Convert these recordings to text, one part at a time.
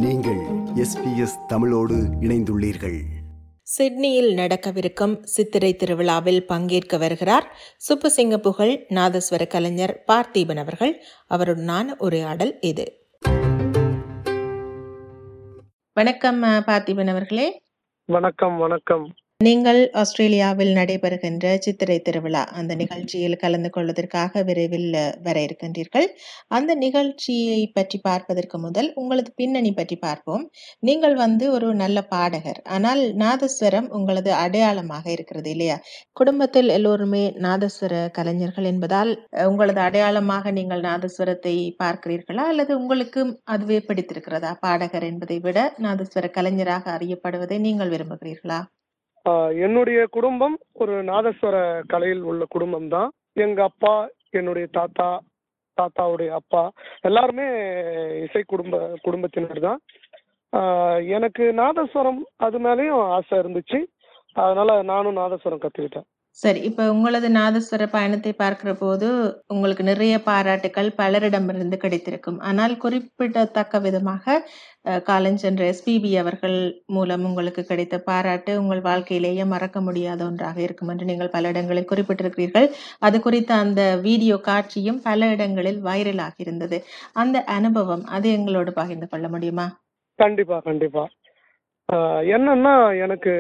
நீங்கள் SBS தமிழோடு இணைந்துள்ளீர்கள். சிட்னியில் நடக்கவிருக்கும் சித்திரை திருவிழாவில் பங்கேற்க வருகிறார் சுப்புசிங்க புகழ் நாதஸ்வர கலைஞர் பார்த்தீபன் அவர்கள். அவருடனான உரையாடல் இது. வணக்கம் பார்த்தீபன் அவர்களே. வணக்கம். வணக்கம். நீங்கள் ஆஸ்திரேலியாவில் நடைபெறுகின்ற சித்திரை திருவிழா அந்த நிகழ்ச்சியில் கலந்து கொள்வதற்காக விரைவில் வர இருக்கின்றீர்கள். அந்த நிகழ்ச்சியை பற்றி பார்ப்பதற்கு முதல் உங்களது பின்னணி பற்றி பார்ப்போம். நீங்கள் ஒரு நல்ல பாடகர், ஆனால் நாதஸ்வரம் உங்களது அடையாளமாக இருக்கிறது இல்லையா? குடும்பத்தில் எல்லோருமே நாதஸ்வர கலைஞர்கள் என்பதால் உங்களது அடையாளமாக நீங்கள் நாதஸ்வரத்தை பார்க்கிறீர்களா, அல்லது உங்களுக்கு அதுவே பிடித்திருக்கிறதா? பாடகர் என்பதை விட நாதஸ்வர கலைஞராக அறியப்படுவதை நீங்கள் விரும்புகிறீர்களா? என்னுடைய குடும்பம் ஒரு நாதஸ்வர கலையில் உள்ள குடும்பம் தான். எங்க அப்பா, என்னுடைய தாத்தாவுடைய அப்பா எல்லாருமே இசை குடும்பத்தினர் தான். எனக்கு நாதஸ்வரம் அது மேலேயும் ஆசை இருந்துச்சு. அதனால நானும் நாதஸ்வரம் கத்துக்கிட்டேன். சரி, இப்ப உங்களது நாதஸ்வர பயணத்தை பார்க்கிற போது உங்களுக்கு நிறைய பாராட்டுக்கள் பலரிடமிருந்து கிடைத்திருக்கும். ஆனால் குறிப்பிடத்தக்க விதமாக காலஞ்சென்ற SPB அவர்கள் மூலம் உங்களுக்கு கிடைத்த பாராட்டு உங்கள் வாழ்க்கையிலேயே மறக்க முடியாத ஒன்றாக இருக்கும் என்று நீங்கள் பல இடங்களில் குறிப்பிட்டிருக்கிறீர்கள். அது குறித்த அந்த வீடியோ காட்சியும் பல இடங்களில் வைரல் ஆகியிருந்தது. அந்த அனுபவம் அது எங்களோடு பகிர்ந்து கொள்ள முடியுமா? கண்டிப்பா. என்னன்னா, எனக்கு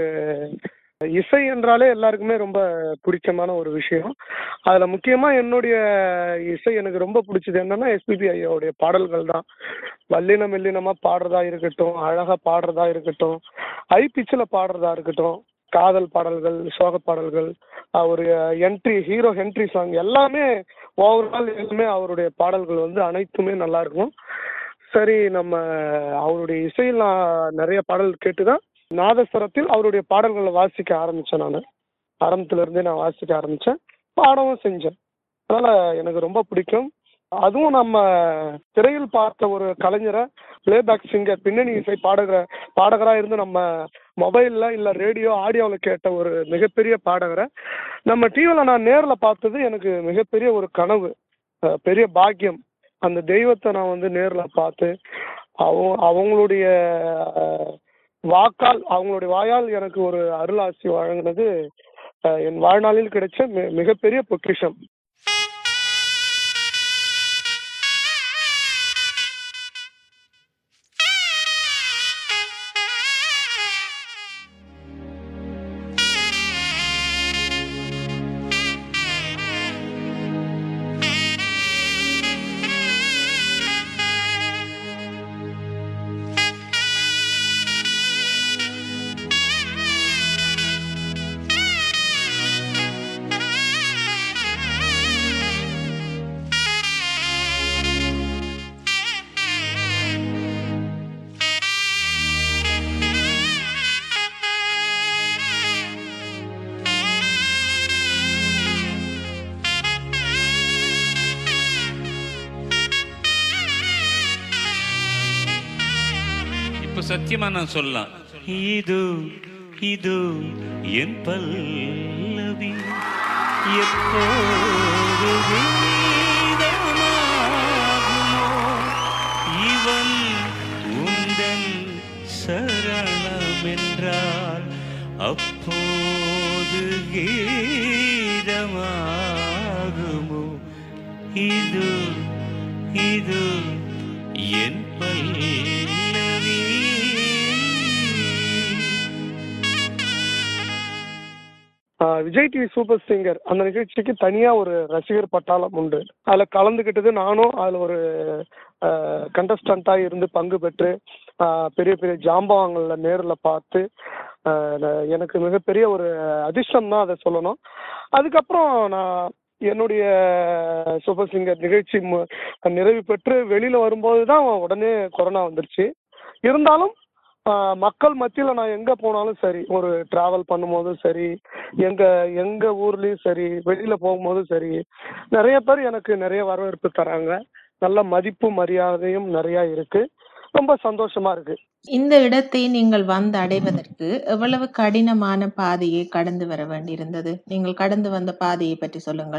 இசை என்றாலே எல்லாருக்குமே ரொம்ப பிடிச்சமான ஒரு விஷயம். அதுல முக்கியமா என்னுடைய இசை எனக்கு ரொம்ப பிடிச்சது என்னன்னா SPB ஐயாவுடைய பாடல்கள் தான். வல்லின மெல்லினமா பாடுறதா இருக்கட்டும், அழகா பாடுறதா இருக்கட்டும், ஹை பிச்சில் பாடுறதா இருக்கட்டும், காதல் பாடல்கள், சோக பாடல்கள், ஒரு ஹீரோ என்ட்ரி சாங் எல்லாமே ஓவரால் எல்லாமே அவருடைய பாடல்கள் அனைத்துமே நல்லா இருக்கும். சரி, நம்ம அவருடைய இசையில் நான் நிறைய பாடல் கேட்டுதான் நாதஸ்வரத்தில் அவருடைய பாடல்களை வாசிக்க ஆரம்பிச்சேன். நான் ஆரம்பத்துல இருந்தே நான் வாசிக்க ஆரம்பிச்சேன், பாடவும் செஞ்சேன். அதனால எனக்கு ரொம்ப பிடிக்கும். அதுவும் நம்ம திரையில் பார்த்த ஒரு கலைஞரை, பிளேபேக் சிங்கர், பின்னணி இசை பாடகரா இருந்து நம்ம மொபைல்ல இல்ல ரேடியோ ஆடியோவில் கேட்ட ஒரு மிகப்பெரிய பாடகரை நம்ம டிவியில் நான் நேரில் பார்த்தது எனக்கு மிகப்பெரிய ஒரு கனவு, பெரிய பாக்கியம். அந்த தெய்வத்தை நான் நேரில் பார்த்து அவங்களுடைய அவங்களுடைய வாயால் எனக்கு ஒரு அருளாசி வழங்கினது என் வாழ்நாளில் கிடைச்ச மிகப்பெரிய பொக்கிஷம். சத்தியமா நான் சொல்லலாம், இது என் பல்லவி எப்போது வேதமாகுமோ, இவன் உந்தன் சரணம் என்றால் அப்போது கீதமாகுமோ, இது என் பல்லவி. விஜய் டிவி சூப்பர் சிங்கர் அந்த நிகழ்ச்சிக்கு தனியா ஒரு ரசிகர் பட்டாளம் உண்டு. அதுல கலந்துகிட்டது நானும் அதுல ஒரு கண்டஸ்டண்டா இருந்து பங்கு பெற்று பெரிய பெரிய ஜாம்பவான்கள நேரில் பார்த்து எனக்கு மிகப்பெரிய ஒரு அதிர்ஷ்டம் தான் அதை சொல்லணும். அதுக்கப்புறம் நான் என்னுடைய சூப்பர் சிங்கர் நிகழ்ச்சி நிறைவு பெற்று வெளியில வரும்போது தான் உடனே கொரோனா வந்துருச்சு. இருந்தாலும் மக்கள் மத்தியில் நான் எங்கே போனாலும் சரி, ஒரு ட்ராவல் பண்ணும்போதும் சரி, எங்க ஊர்லேயும் சரி, வெளியில் போகும்போதும் சரி, நிறைய பேர் எனக்கு நிறைய வரவேற்பு தராங்க. நல்ல மதிப்பு மரியாதையும் நிறையா இருக்கு. ரொம்ப சந்தோஷமா இருக்கு. இந்த இடத்தை நீங்கள் வந்து அடைவதற்கு எவ்வளவு கடினமான பாதையை கடந்து வர வேண்டியிருந்தது? நீங்கள் கடந்து வந்த பாதையை பற்றி சொல்லுங்கள்.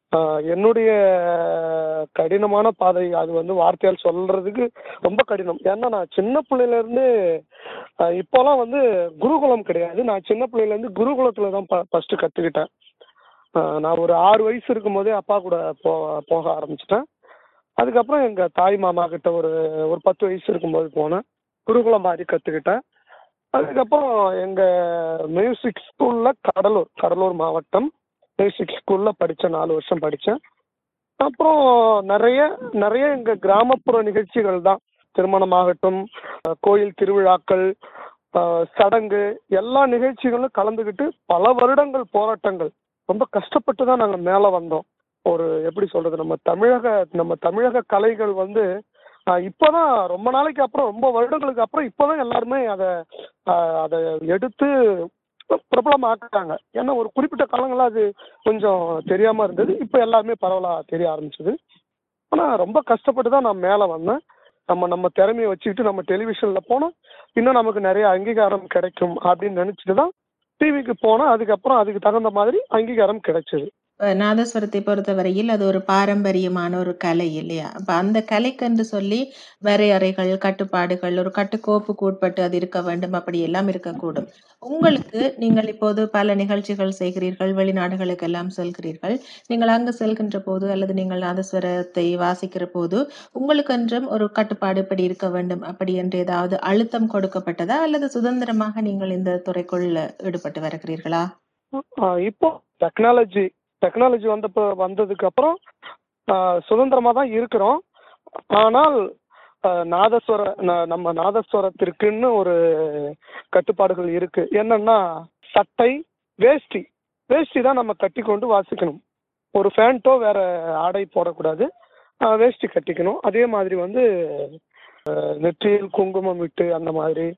என்னுடைய கடினமான பாதை அது வந்து வார்த்தையால் சொல்றதுக்கு ரொம்ப கடினம். ஏன்னா நான் சின்ன பிள்ளையில இருந்து இப்போலாம் வந்து குருகுலம் கிடையாது. நான் சின்ன பிள்ளையில இருந்து குருகுலத்துல தான் ஃபர்ஸ்ட் கத்துக்கிட்டேன். நான் ஒரு 6 வயசு இருக்கும் போதே அப்பா கூட போக ஆரம்பிச்சிட்டேன். அதுக்கப்புறம் எங்க தாய் மாமா கிட்ட ஒரு 10 வயசு இருக்கும்போது போனேன். குருகுலம் மாதிரி கத்துக்கிட்டேன். அதுக்கப்புறம் எங்க மியூசிக் ஸ்கூல்ல கடலூர் மாவட்டம் மியூசிக் ஸ்கூல்ல படித்தேன். 4 வருஷம் படித்தேன். அப்புறம் நிறைய எங்க கிராமப்புற நிகழ்ச்சிகள் தான். திருமணமாகட்டும், கோயில் திருவிழாக்கள், சடங்கு, எல்லா நிகழ்ச்சிகளும் கலந்துக்கிட்டு பல வருடங்கள் போராட்டங்கள், ரொம்ப கஷ்டப்பட்டு தான் நாங்கள் மேலே வந்தோம். ஒரு எப்படி சொல்றது, நம்ம தமிழக கலைகள் வந்து இப்போதான் ரொம்ப நாளைக்கு அப்புறம், ரொம்ப வருடங்களுக்கு அப்புறம் இப்போதான் எல்லாருமே அதை எடுத்து பிரபலமாக்குறாங்க. ஏன்னா ஒரு குறிப்பிட்ட காலங்கள்ல அது கொஞ்சம் தெரியாம இருந்தது. இப்போ எல்லாருமே பரவலா தெரிய ஆரம்பிச்சது. ஆனா ரொம்ப கஷ்டப்பட்டு தான் நான் மேல வந்தேன். நம்ம திறமையை வச்சுக்கிட்டு நம்ம டெலிவிஷன்ல போனோம், இன்னும் நமக்கு நிறைய அங்கீகாரம் கிடைக்கும் அப்படின்னு நினைச்சிட்டு தான் டிவிக்கு போனோம். அதுக்கப்புறம் அதுக்கு தகுந்த மாதிரி அங்கீகாரம் கிடைச்சது. நாதஸ்வரத்தை பொறுத்தவரையில் அது ஒரு பாரம்பரியமான ஒரு கலை இல்லையா? அப்ப அந்த கலைக்கென்று சொல்லி வரையறைகள், கட்டுப்பாடுகள், ஒரு கட்டுக்கோப்புக்கு உட்பட்டு அது இருக்க வேண்டும், அப்படி எல்லாம் இருக்கக்கூடும். உங்களுக்கு நீங்கள் இப்போது பல நிகழ்ச்சிகள் செய்கிறீர்கள், வெளிநாடுகளுக்கு எல்லாம் செல்கிறீர்கள். நீங்கள் அங்கு செல்கின்ற போது அல்லது நீங்கள் நாதஸ்வரத்தை வாசிக்கிற போது உங்களுக்கென்றும் ஒரு கட்டுப்பாடு இப்படி இருக்க வேண்டும் அப்படி என்று ஏதாவது அழுத்தம் கொடுக்கப்பட்டதா அல்லது சுதந்திரமாக நீங்கள் இந்த துறைக்குள் ஈடுபட்டு வருகிறீர்களா? இப்போ டெக்னாலஜி வந்ததுக்கு அப்புறம் சுதந்திரமா தான் இருக்கிறோம். ஆனால் நம்ம நாதஸ்வரத்திற்குன்னு ஒரு கட்டுப்பாடுகள் இருக்கு. என்னன்னா, சட்டை, வேஷ்டி தான் நம்ம கட்டி கொண்டு வாசிக்கணும். ஒரு ஃபேண்டோ வேற ஆடை போடக்கூடாது, வேஷ்டி கட்டிக்கணும். அதே மாதிரி வந்து நெற்றியில் குங்குமம் விட்டு அந்த மாதிரி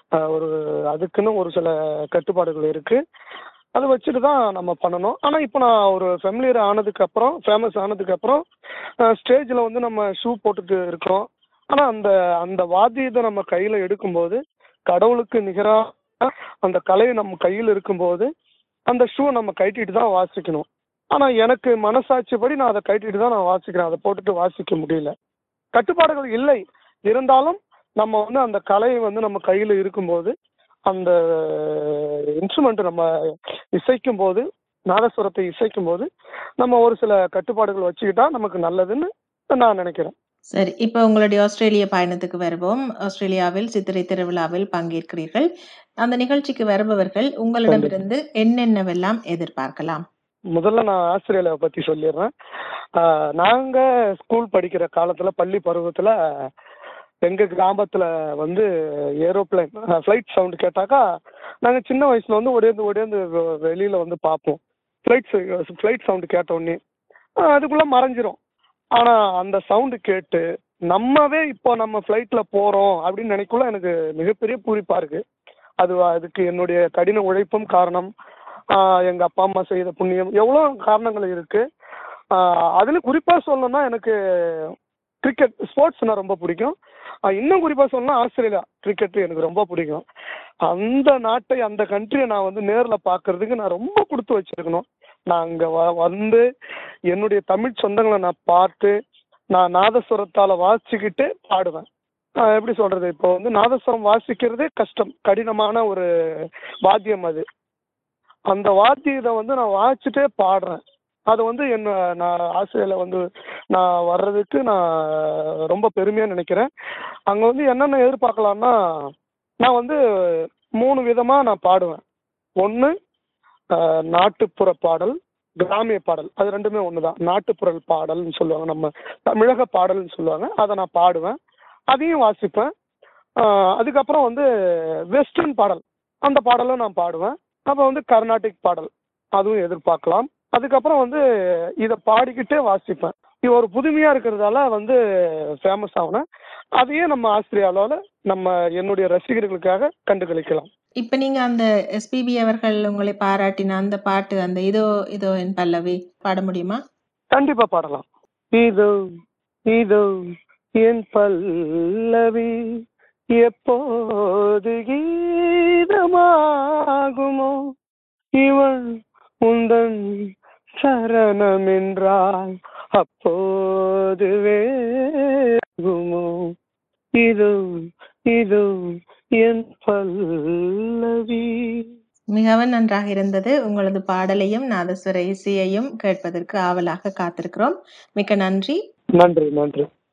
அதுக்குன்னு ஒரு சில கட்டுப்பாடுகள் இருக்கு. அதை வச்சுட்டு தான் நம்ம பண்ணணும். ஆனால் இப்போ நான் ஒரு ஃபேமஸ் ஆனதுக்கப்புறம் ஸ்டேஜில் வந்து நம்ம ஷூ போட்டுட்டு இருக்கோம். ஆனால் அந்த வாத்தியத்தை நம்ம கையில் எடுக்கும்போது, கடவுளுக்கு நிகராக அந்த கலை நம்ம கையில் இருக்கும்போது அந்த ஷூ நம்ம கட்டிட்டு தான் வாசிக்கணும். ஆனால் எனக்கு மனசாட்சிப்படி நான் அதை கட்டிட்டு தான் நான் வாசிக்கிறேன். அதை போட்டுட்டு வாசிக்க முடியல. கட்டுப்பாடுகள் இல்லை, இருந்தாலும் நம்ம வந்து அந்த கலை வந்து நம்ம கையில் இருக்கும்போது, அந்த இன்ஸ்ட்ருமெண்ட் நம்ம இசைக்கும் போது, நாதஸ்வரத்தை இசைக்கும் போது நம்ம ஒரு சில கட்டுப்பாடுகள் வச்சுக்கிட்டா நமக்கு நல்லதுன்னு நான் நினைக்கிறேன். சரி, இப்போ உங்களுடைய ஆஸ்திரேலிய பயணத்துக்கு வருவோம். ஆஸ்திரேலியாவில் சித்திரை திருவிழாவில் பங்கேற்கிறீர்கள். அந்த நிகழ்ச்சிக்கு வருபவர்கள் உங்களிடமிருந்து என்னென்னவெல்லாம் எதிர்பார்க்கலாம்? முதல்ல நான் ஆஸ்திரேலியாவை பத்தி சொல்லிடுறேன். நாங்க ஸ்கூல் படிக்கிற காலத்துல, பள்ளி பருவத்துல எங்க கிராமத்துல வந்து ஏரோப்ளைன் ஃப்ளைட் சவுண்ட் கேட்டாக்கா நாங்க சின்ன வயசுல வந்து ஓடியாந்து வெளியில வந்து பார்ப்போம். ஃப்ளைட் சவுண்டு கேட்ட உடனே அதுக்குள்ள மறைஞ்சிரும். ஆனா அந்த சவுண்டு கேட்டு இப்போ நம்ம ஃப்ளைட்ல போறோம் அப்படின்னு நினைக்குள்ள எனக்கு மிகப்பெரிய பூரிப்பா இருக்கு. அதுக்கு என்னுடைய கடின உழைப்பும் காரணம், எங்க அப்பா அம்மா செய்த புண்ணியம், எவ்வளோ காரணங்கள் இருக்கு. அதுல குறிப்பா சொல்லணும்னா எனக்கு கிரிக்கெட், ஸ்போர்ட்ஸ்னா ரொம்ப பிடிக்கும். இன்னும் குறிப்பா சொல்லணும்னா ஆஸ்திரேலியா கிரிக்கெட் எனக்கு ரொம்ப பிடிக்கும். அந்த நாட்டை, அந்த கண்ட்ரியை நான் வந்து நேரில் பார்க்கறதுக்கு நான் ரொம்ப கொடுத்து வச்சிருக்கணும். நான் அங்கே வந்து என்னுடைய தமிழ் சொந்தங்களை நான் பார்த்து, நான் நாதஸ்வரத்தால் வாசிச்சுக்கிட்டு பாடுவேன். எப்படி சொல்றது, இப்போ வந்து நாதஸ்வரம் வாசிக்கிறதே கஷ்டம், கடினமான ஒரு வாத்தியம் அது. அந்த வாத்தியத்தை வந்து நான் வாசிச்சுட்டே பாடுறேன். அது வந்து நான் ஆஸ்திரேலியா வந்து நான் வர்றதுக்கு நான் ரொம்ப பெருமையாக நினைக்கிறேன். அங்கே வந்து என்னென்ன எதிர்பார்க்கலான்னா, நான் வந்து 3 விதமாக நான் பாடுவேன். ஒன்று நாட்டுப்புற பாடல், கிராமிய பாடல். அது ரெண்டுமே ஒன்று தான். நாட்டுப்புற பாடல்னு சொல்லுவாங்க, நம்ம தமிழக பாடல்னு சொல்லுவாங்க. அதை நான் பாடுவேன், அதையும் வாசிப்பேன். அதுக்கப்புறம் வந்து வெஸ்டர்ன் பாடல், அந்த பாடலும் நான் பாடுவேன். அப்போ வந்து கர்நாடிக் பாடல், அதுவும் எதிர்பார்க்கலாம். அதுக்கப்புறம் வந்து இதை பாடிக்கிட்டே வாசிப்பேன். இது ஒரு புதுமையாக இருக்கிறதால வந்து ஃபேமஸ் ஆகுனேன். அதையே நம்ம ஆஸ்திரேலியாவில் என்னுடைய ரசிகர்களுக்காக கண்டுகளிக்கலாம். இப்ப நீங்க அந்த எஸ்பிபி அவர்கள் உங்களை பாராட்டின அந்த பாட்டு, அந்த இதோ இதோ என் பல்லவி பாட முடியுமா? கண்டிப்பா பாடலாம். இதோ இதோ என் பல்லவி எப்போது கீதமாகுமோ, இவள் உந்தன் சரணம் என்றால் அப்போது வேகுமோ இது இது என் பல்லவி. மிகவும் நன்றாக இருந்தது. உங்களது பாடலையும் நாதஸ்வர இசையையும் கேட்பதற்கு ஆவலாக காத்திருக்கிறோம். மிக்க நன்றி. நன்றி நன்றி.